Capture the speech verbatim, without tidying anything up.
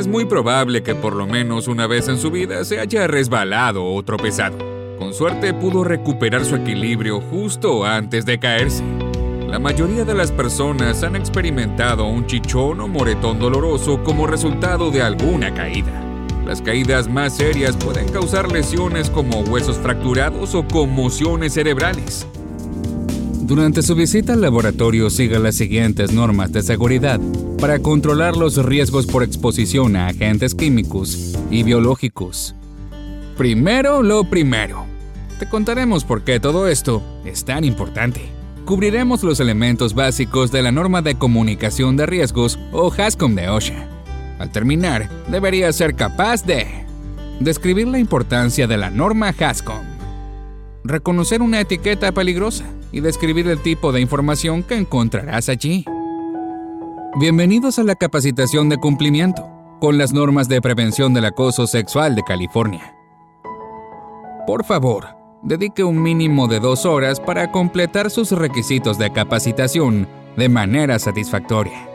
es muy probable que por lo menos una vez en su vida se haya resbalado o tropezado. Con suerte pudo recuperar su equilibrio justo antes de caerse. La mayoría de las personas han experimentado un chichón o moretón doloroso como resultado de alguna caída. Las caídas más serias pueden causar lesiones como huesos fracturados o conmociones cerebrales. Durante su visita al laboratorio, siga las siguientes normas de seguridad para controlar los riesgos por exposición a agentes químicos y biológicos. Primero lo primero. Te contaremos por qué todo esto es tan importante. Cubriremos los elementos básicos de la norma de comunicación de riesgos o HAZCOM de OSHA. Al terminar, deberías ser capaz de describir la importancia de la norma HAZCOM, reconocer una etiqueta peligrosa y describir el tipo de información que encontrarás allí. Bienvenidos a la capacitación de cumplimiento con las normas de prevención del acoso sexual de California. Por favor, dedique un mínimo de dos horas para completar sus requisitos de capacitación de manera satisfactoria.